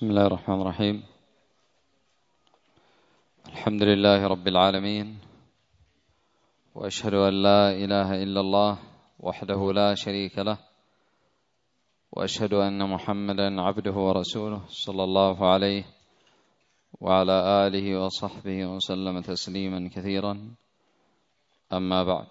بسم الله الرحمن الرحيم. الحمد لله رب العالمين، وأشهد أن لا إله إلا الله وحده لا شريك له، وأشهد أن محمدا عبده ورسوله صلى الله عليه وعلى آله وصحبه وسلم تسليما كثيرا. أما بعد،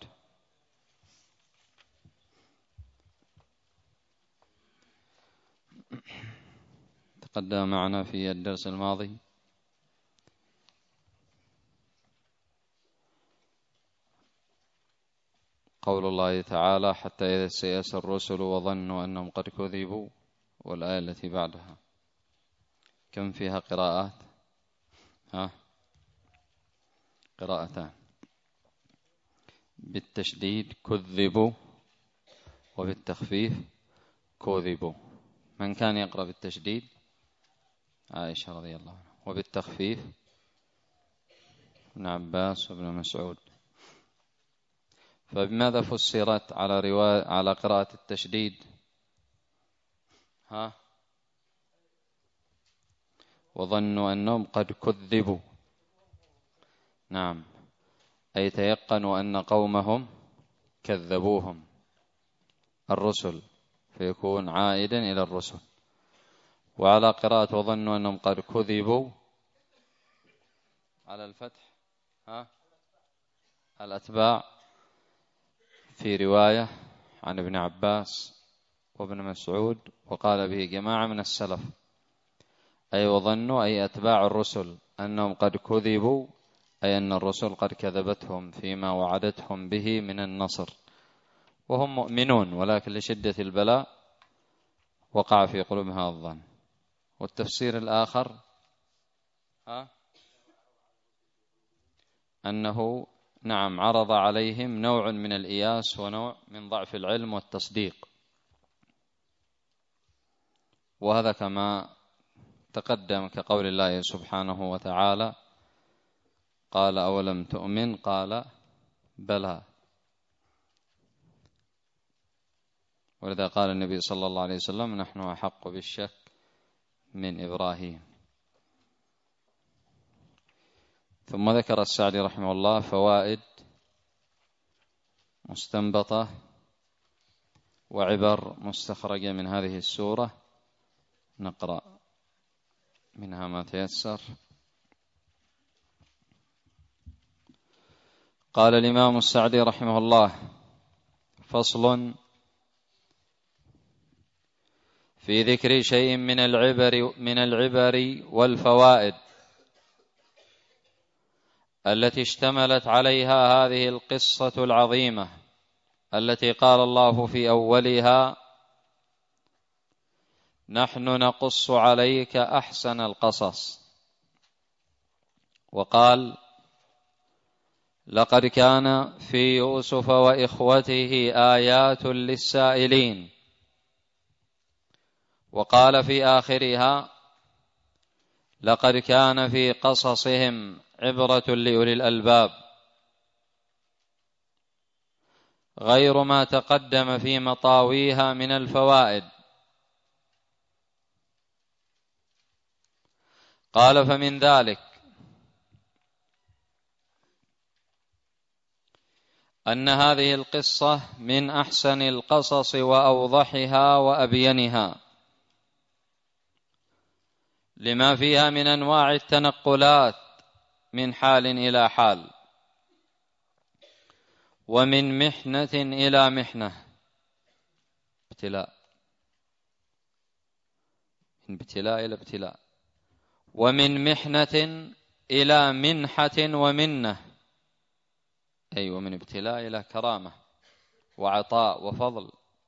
تقدم معنا في الدرس الماضي قول الله تعالى: حتى إذا استيأس الرسل وظنوا أنهم قد كذبوا، والآية التي بعدها كم فيها قراءات؟ قراءتان بالتشديد: كذبوا، وبالتخفيف: كذبوا. من كان يقرأ بالتشديد؟ عائشة رضي الله عنها. وبالتخفيف: ابن عباس وابن مسعود. فبماذا فسرت على قراءة التشديد؟ وظنوا أنهم قد كذبوا. نعم، أي تيقنوا أن قومهم كذبوهم الرسل، فيكون عائدا إلى الرسل. وعلى قراءة وظنوا أنهم قد كذبوا على الفتح الأتباع، في رواية عن ابن عباس وابن مسعود، وقال به جماعة من السلف، أي وظنوا أي أتباع الرسل أنهم قد كذبوا، أي أن الرسل قد كذبتهم فيما وعدتهم به من النصر، وهم مؤمنون، ولكن لشدة البلاء وقع في قلوبهم هذا الظن. والتفسير الآخر أنه نعم عرض عليهم نوع من الإياس ونوع من ضعف العلم والتصديق، وهذا كما تقدم كقول الله سبحانه وتعالى: قال أولم تؤمن؟ قال بلى. ولذا قال النبي صلى الله عليه وسلم: نحن أحق بالشك من إبراهيم. ثم ذكر السعدي رحمه الله فوائد مستنبطة وعبر مستخرجة من هذه السورة، نقرأ منها ما تيسر. قال الإمام السعدي رحمه الله: فصل في ذكر شيء من العبر والفوائد التي اشتملت عليها هذه القصة العظيمة، التي قال الله في أولها: نحن نقص عليك أحسن القصص. وقال: لقد كان في يوسف وإخوته آيات للسائلين. وقال في آخرها: لقد كان في قصصهم عبرة لأولي الألباب، غير ما تقدم في مطاويها من الفوائد. قال: فمن ذلك أن هذه القصة من أحسن القصص وأوضحها وأبينها، لما فيها من أنواع التنقلات من حال إلى حال، ومن محنة إلى محنة، ابتلاء، من ابتلاء إلى ابتلاء، ومن محنة إلى منحة ومنة، أي ومن ابتلاء إلى كرامة وعطاء وفضل،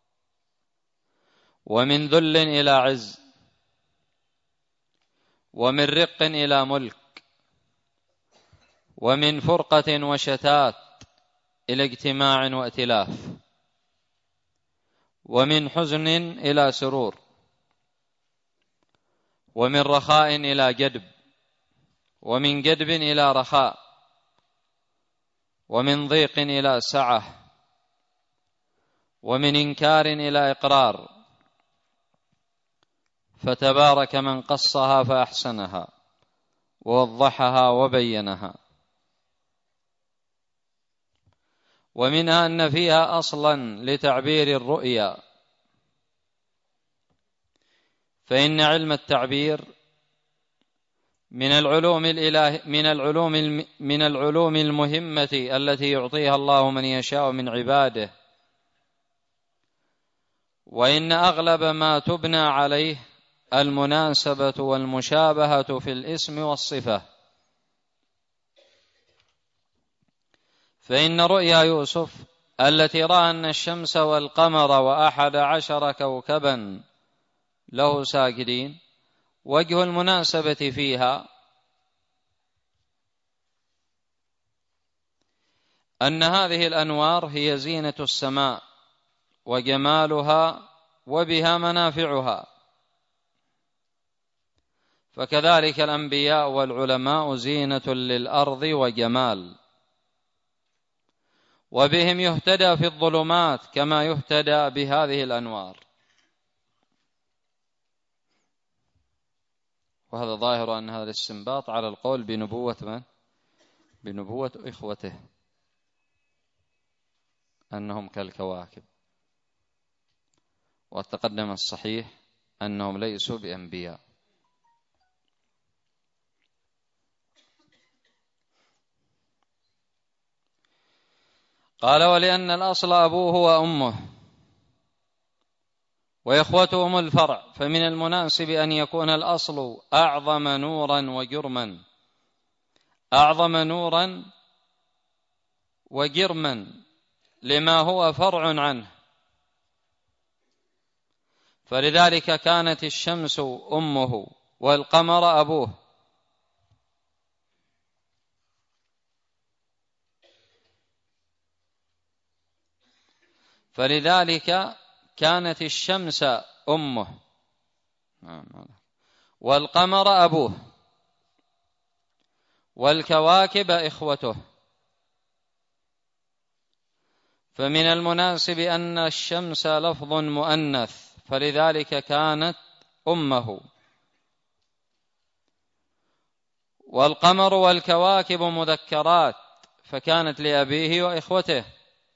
ومن ذل إلى عز، ومن رق إلى ملك، ومن فرقة وشتات إلى اجتماع وائتلاف، ومن حزن إلى سرور، ومن رخاء إلى جدب، ومن جدب إلى رخاء، ومن ضيق إلى سعة، ومن إنكار إلى إقرار. فتبارك من قصها فأحسنها ووضحها وبينها. ومنها أن فيها أصلا لتعبير الرؤيا، فإن علم التعبير من العلوم المهمة التي يعطيها الله من يشاء من عباده، وإن أغلب ما تبنى عليه المناسبة والمشابهة في الاسم والصفة. فإن رؤيا يوسف التي رأى أن الشمس والقمر و11 كوكبا له ساجدين، وجه المناسبة فيها أن هذه الأنوار هي زينة السماء وجمالها وبها منافعها، فكذلك الأنبياء والعلماء زينة للأرض وجمال، وبهم يهتدى في الظلمات كما يهتدى بهذه الأنوار. وهذا ظاهر أن هذا الاستنباط على القول بنبوة من؟ بنبوة إخوته، أنهم كالكواكب. وتقدم الصحيح أنهم ليسوا بأنبياء. قال: ولأن الأصل أبوه وأمه وإخوته هم الفرع، فمن المناسب أن يكون الأصل أعظم نورا وجرما، أعظم نورا وجرما لما هو فرع عنه. فلذلك كانت الشمس أمه والقمر أبوه. فلذلك كانت الشمس أمه والقمر أبوه والكواكب إخوته. فمن المناسب أن الشمس لفظ مؤنث، فلذلك كانت أمه، والقمر والكواكب مذكرات فكانت لأبيه وإخوته.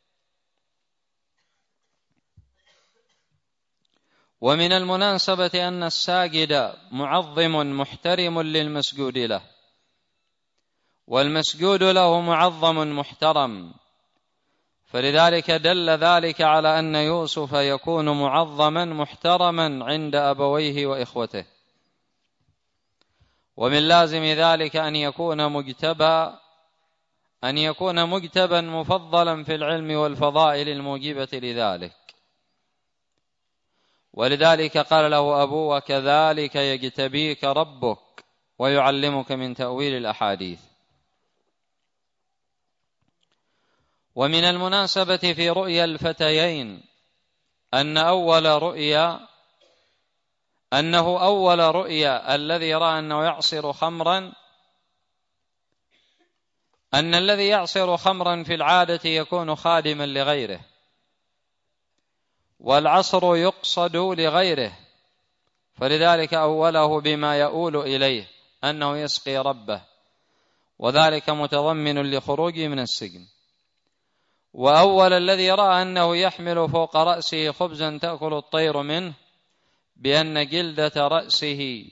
ومن المناسبة أن الساجد معظم محترم للمسجود له، والمسجود له معظم محترم، فلذلك دل ذلك على أن يوسف يكون معظما محترما عند أبويه وإخوته. ومن لازم ذلك أن يكون مجتبا مفضلا في العلم والفضائل الموجبة لذلك. ولذلك قال له أبوه: وكذلك يجتبيك ربك ويعلمك من تأويل الأحاديث. ومن المناسبة في رؤيا الفتيين أنه أول رؤيا الذي رأى أنه يعصر خمرا، أن الذي يعصر خمرا في العادة يكون خادما لغيره، والعصر يقصد لغيره، فلذلك أوله بما يؤول إليه أنه يسقي ربه، وذلك متضمن لخروجه من السجن. وأول الذي رأى أنه يحمل فوق رأسه خبزا تأكل الطير منه، بأن جلدة رأسه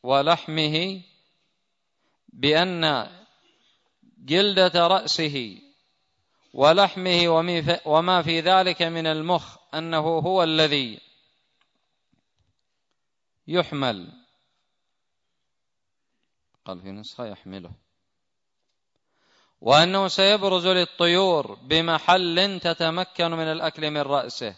ولحمه وما في ذلك من المخ أنه هو الذي يحمل. قال في نسخة يحمله. وأنه سيبرز للطيور بمحل تتمكن من الأكل من رأسه،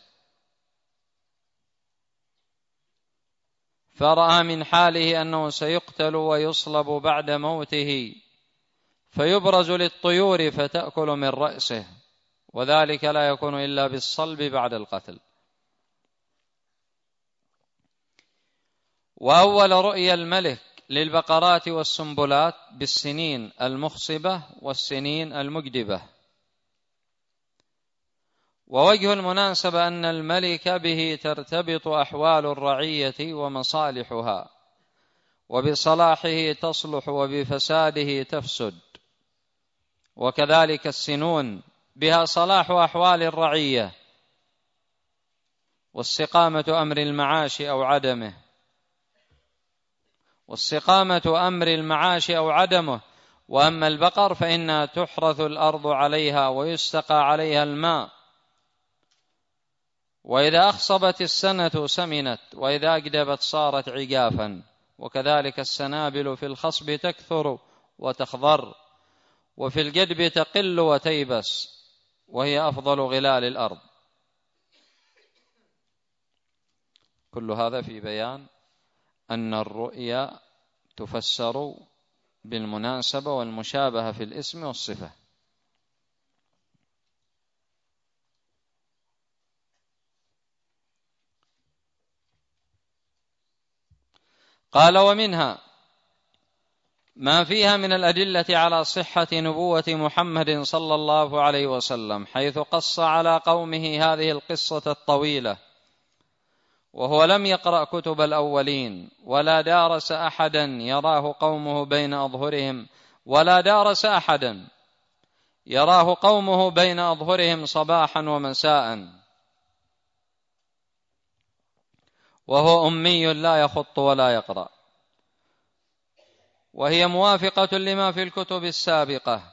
فرأى من حاله أنه سيقتل ويصلب بعد موته، فيبرز للطيور فتأكل من رأسه، وذلك لا يكون إلا بالصلب بعد القتل. وأول رؤيا الملك للبقرات والسنبلات بالسنين المخصبة والسنين المجدبة. ووجه المناسبة أن الملك به ترتبط أحوال الرعية ومصالحها، وبصلاحه تصلح وبفساده تفسد، وكذلك السنون بها صلاح أحوال الرعية واستقامة أمر المعاش أو عدمه، وأما البقر فإنها تحرث الأرض عليها ويستقى عليها الماء، وإذا أخصبت السنة سمنت، وإذا أجدبت صارت عجافا، وكذلك السنابل في الخصب تكثر وتخضر، وفي الجدب تقل وتيبس، وهي أفضل غلال الأرض. كل هذا في بيان أن الرؤيا تفسر بالمناسبة والمشابهة في الاسم والصفة. قال: ومنها ما فيها من الأدلة على صحة نبوة محمد صلى الله عليه وسلم، حيث قص على قومه هذه القصة الطويلة، وهو لم يقرأ كتب الأولين، ولا دارس أحدا يراه قومه بين أظهرهم صباحا ومساء، وهو أمي لا يخط ولا يقرأ، وهي موافقة لما في الكتب السابقة،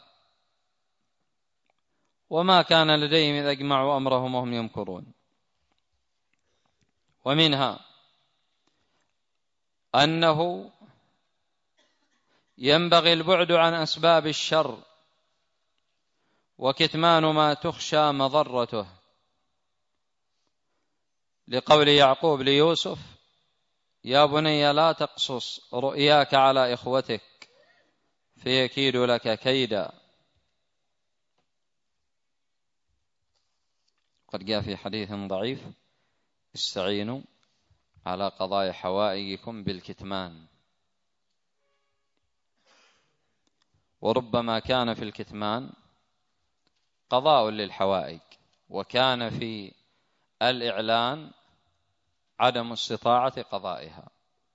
وما كان لديهم إذ أجمعوا أمرهم وهم يمكرون. ومنها أنه ينبغي البعد عن أسباب الشر وكتمان ما تخشى مضرته، لقول يعقوب ليوسف: يا بني لا تقصص رؤياك على إخوتك فيكيد لك كيدا. قد جاء في حديث ضعيف: استعينوا على قضاء حوائجكم بالكتمان. وربما كان في الكتمان قضاء للحوائج، وكان في الإعلان عدم استطاعة قضائها.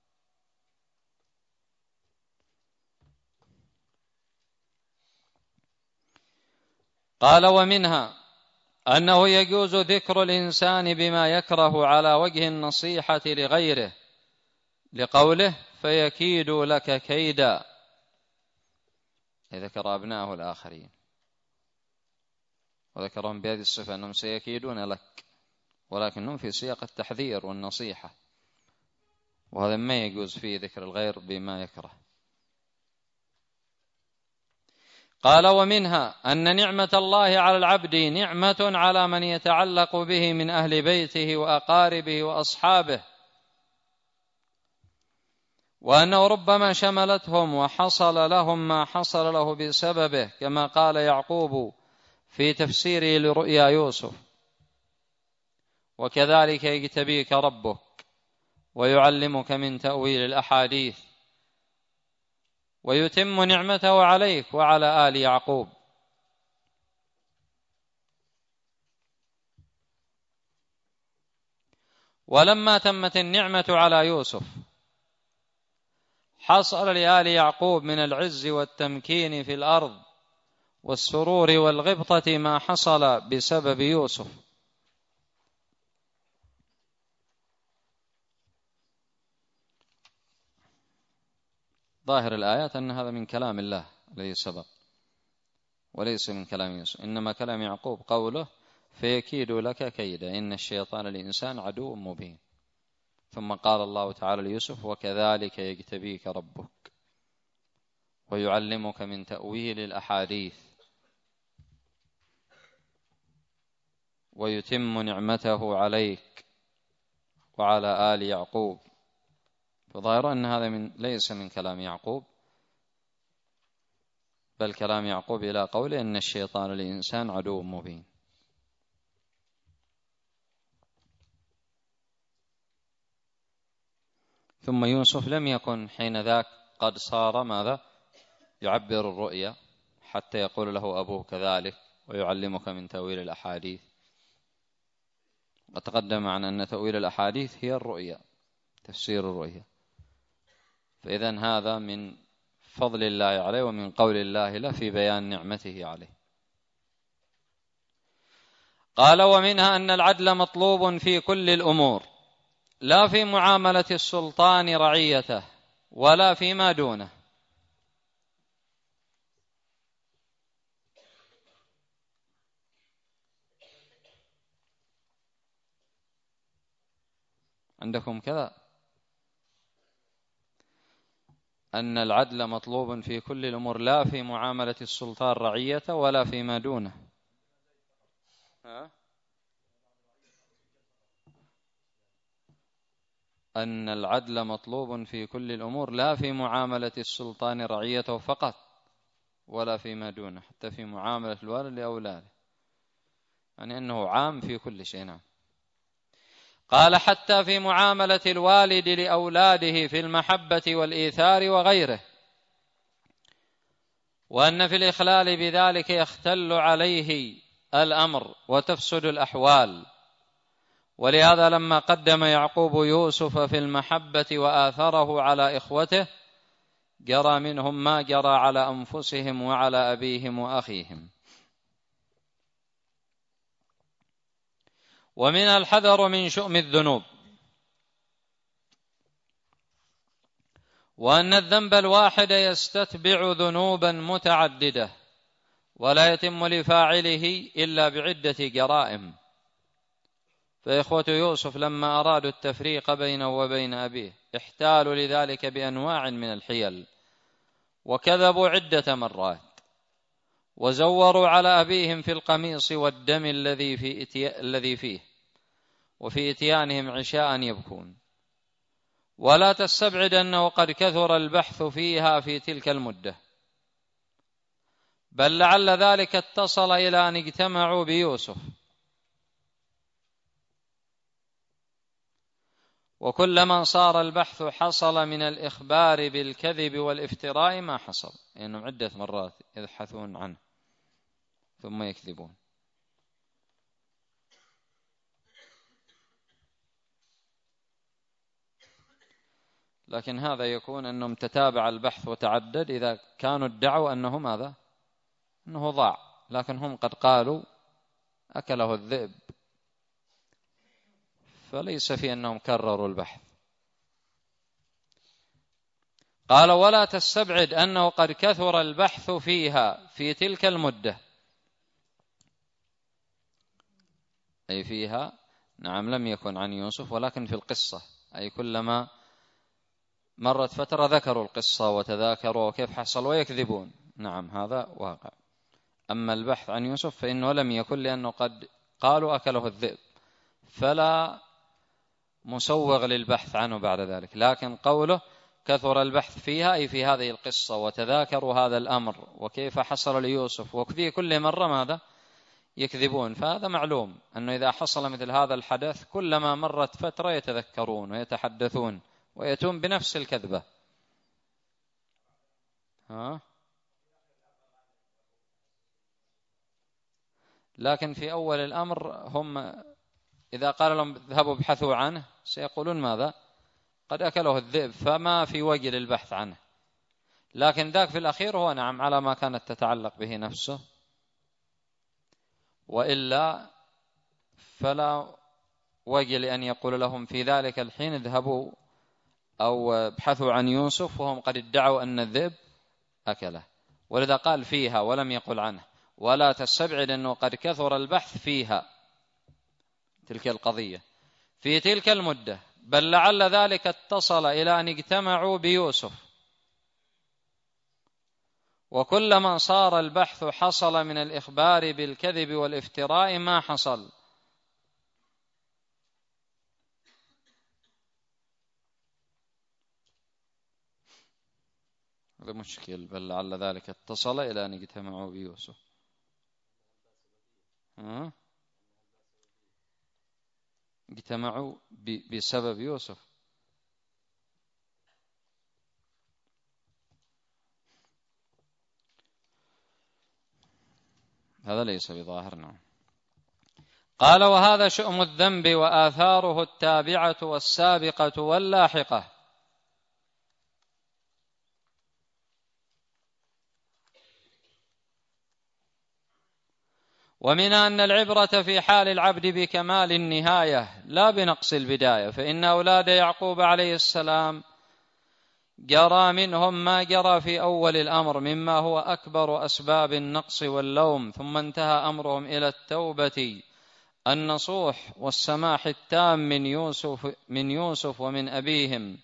قال: ومنها أنه يجوز ذكر الإنسان بما يكره على وجه النصيحة لغيره، لقوله: فيكيد لك كيدا، ذكر أبناءه الآخرين وذكرهم بهذه الصفة أنهم سيكيدون لك، ولكنهم في سياق التحذير والنصيحة، وهذا ما يجوز فيه ذكر الغير بما يكره. قال: ومنها أن نعمة الله على العبد نعمة على من يتعلق به من أهل بيته وأقاربه وأصحابه، وأنه ربما شملتهم وحصل لهم ما حصل له بسببه، كما قال يعقوب في تفسيره لرؤيا يوسف: وكذلك يجتبيك ربك ويعلمك من تأويل الأحاديث ويتم نعمته عليك وعلى آل يعقوب. ولما تمت النعمة على يوسف حصل لآل يعقوب من العز والتمكين في الأرض والسرور والغبطة ما حصل بسبب يوسف. ظاهر الآيات أن هذا من كلام الله الذي سبق وليس من كلام يوسف، إنما كلام يعقوب قوله: فيكيد لك كيدا إن الشيطان للإنسان عدو مبين. ثم قال الله تعالى ليوسف: وكذلك يجتبيك ربك ويعلمك من تأويل الأحاديث ويتم نعمته عليك وعلى آل يعقوب. فظاهر أن هذا ليس من كلام يعقوب، بل كلام يعقوب إلى قوله: إن الشيطان للإنسان عدو مبين. ثم يوسف لم يكن حين ذاك قد صار ماذا؟ يعبر الرؤيا حتى يقول له أبوه كذلك ويعلمك من تأويل الأحاديث. وتقدم معنا أن تأويل الأحاديث هي الرؤيا، تفسير الرؤيا. فإذن هذا من فضل الله عليه ومن قول الله له في بيان نعمته عليه. قال: ومنها أن العدل مطلوب في كل الأمور، لا في معاملة السلطان رعيته ولا فيما دونه. عندكم كذا، أن العدل مطلوب في كل الأمور لا في معاملة السلطان رعيته ولا فيما دونه. أن العدل مطلوب في كل الأمور لا في معاملة السلطان رعيته فقط ولا فيما دونه، حتى في معاملة الوالد لأولاده، يعني أنه عام في كل شيء. نعم. قال: حتى في معاملة الوالد لأولاده في المحبة والإيثار وغيره، وأن في الإخلال بذلك يختل عليه الأمر وتفسد الأحوال. ولهذا لما قدم يعقوب يوسف في المحبة وآثره على إخوته جرى منهم ما جرى على أنفسهم وعلى أبيهم وأخيهم. ومن الحذر من شؤم الذنوب، وأن الذنب الواحد يستتبع ذنوبا متعددة، ولا يتم لفاعله إلا بعدة جرائم. فإخوة يوسف لما أرادوا التفريق بينه وبين أبيه احتالوا لذلك بأنواع من الحيل، وكذبوا عدة مرات، وزوروا على أبيهم في القميص والدم الذي فيه، وفي إتيانهم عشاء يبكون. ولا تستبعد أنه قد كثر البحث فيها في تلك المدة، بل لعل ذلك اتصل إلى أن اجتمعوا بيوسف. وكلما صار البحث حصل من الإخبار بالكذب والافتراء ما حصل، لأنهم عدة مرات يبحثون عنه ثم يكذبون. لكن هذا يكون أنهم تتابع البحث وتعدد إذا كانوا ادعوا أنه ماذا؟ أنه ضاع، لكن هم قد قالوا أكله الذئب، فليس في أنهم كرروا البحث. قال: ولا تستبعد أنه قد كثر البحث فيها في تلك المدة، أي فيها. نعم، لم يكن عن يوسف ولكن في القصة، أي كلما مرت فترة ذكروا القصة وتذاكروا وكيف حصل ويكذبون. نعم، هذا واقع. أما البحث عن يوسف فإنه لم يكن، لأنه قد قالوا أكله الذئب، فلا مسوغ للبحث عنه بعد ذلك. لكن قوله كثر البحث فيها أي في هذه القصة، وتذاكروا هذا الأمر وكيف حصل ليوسف، وفي كل مرة ماذا؟ يكذبون. فهذا معلوم أنه إذا حصل مثل هذا الحدث كلما مرت فترة يتذكرون ويتحدثون ويأتون بنفس الكذبة. لكن في أول الأمر هم إذا قال لهم اذهبوا ابحثوا عنه سيقولون ماذا؟ قد أكله الذئب، فما في وجه للبحث عنه. لكن ذاك في الأخير هو نعم على ما كانت تتعلق به نفسه، وإلا فلا وجه لأن يقول لهم في ذلك الحين اذهبوا أو ابحثوا عن يوسف وهم قد ادعوا أن الذئب أكله. ولذا قال فيها ولم يقل عنه. ولا تستبعد أنه قد كثر البحث فيها، تلك القضية، في تلك المدة، بل لعل ذلك اتصل إلى أن اجتمعوا بيوسف. وكلما صار البحث حصل من الإخبار بالكذب والافتراء ما حصل. هذا مشكل، بل لعل ذلك اتصل إلى أن اجتمعوا بيوسف. اجتمعوا بسبب يوسف. هذا ليس بظاهر. نعم. قال: وهذا شؤم الذنب وآثاره التابعة والسابقة واللاحقة. ومن أن العبرة في حال العبد بكمال النهاية لا بنقص البداية، فإن أولاد يعقوب عليه السلام جرى منهم ما جرى في أول الأمر مما هو أكبر أسباب النقص واللوم، ثم انتهى أمرهم إلى التوبة النصوح والسماح التام من يوسف ومن أبيهم،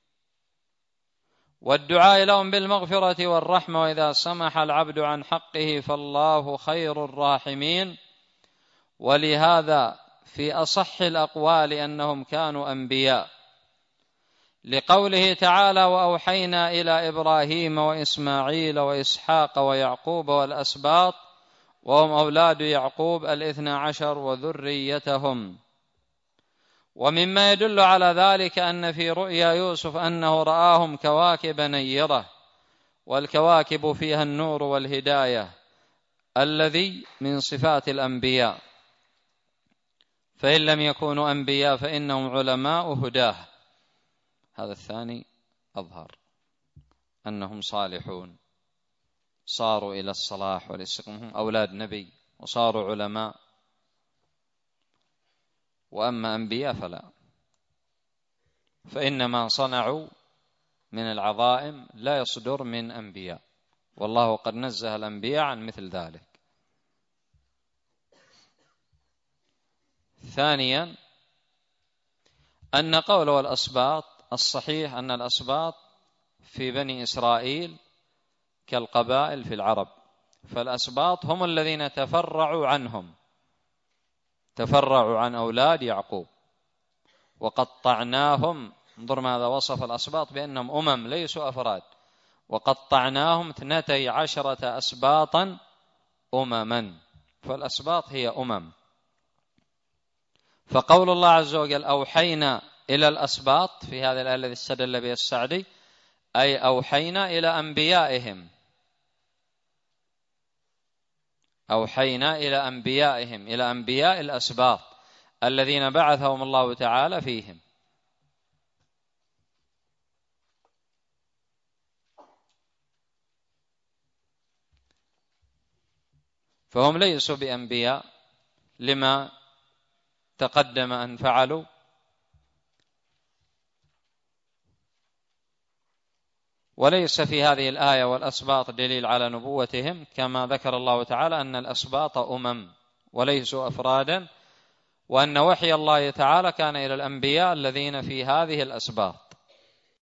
والدعاء لهم بالمغفرة والرحمة. وإذا سمح العبد عن حقه فالله خير الراحمين. ولهذا في أصح الأقوال أنهم كانوا أنبياء، لقوله تعالى: وأوحينا إلى إبراهيم وإسماعيل وإسحاق ويعقوب والأسباط وهم أولاد يعقوب 12 وذريتهم. ومما يدل على ذلك أن في رؤيا يوسف أنه رآهم كواكب نيرة، والكواكب فيها النور والهداية الذي من صفات الأنبياء، فإن لم يكونوا أنبياء فإنهم علماء هداه. هذا الثاني أظهر أنهم صالحون، صاروا إلى الصلاح والاستقامة، هم أولاد نبي وصاروا علماء. وأما أنبياء فلا، فإنما صنعوا من العظائم لا يصدر من أنبياء، والله قد نزه الأنبياء عن مثل ذلك. ثانيا أن قول والأسباط الصحيح أن الأسباط في بني إسرائيل كالقبائل في العرب، فالأسباط هم الذين تفرعوا عنهم، تفرعوا عن أولاد يعقوب وقطعناهم. انظر ماذا وصف الأسباط بأنهم أمم ليسوا أفراد، وقطعناهم 12 أسباطا أمما، فالأسباط هي أمم. فقول الله عز وجل أوحينا إلى الأسباط في هذا الآية الذي استدل به السعدي، أي أوحينا إلى أنبيائهم، أوحينا إلى أنبيائهم، إلى أنبياء الأسباط الذين بعثهم الله تعالى فيهم. فهم ليسوا بأنبياء لما تقدم أن فعلوا، وليس في هذه الآية والأسباط دليل على نبوتهم، كما ذكر الله تعالى أن الأسباط أمم وليسوا أفرادا، وأن وحي الله تعالى كان إلى الأنبياء الذين في هذه الأسباط.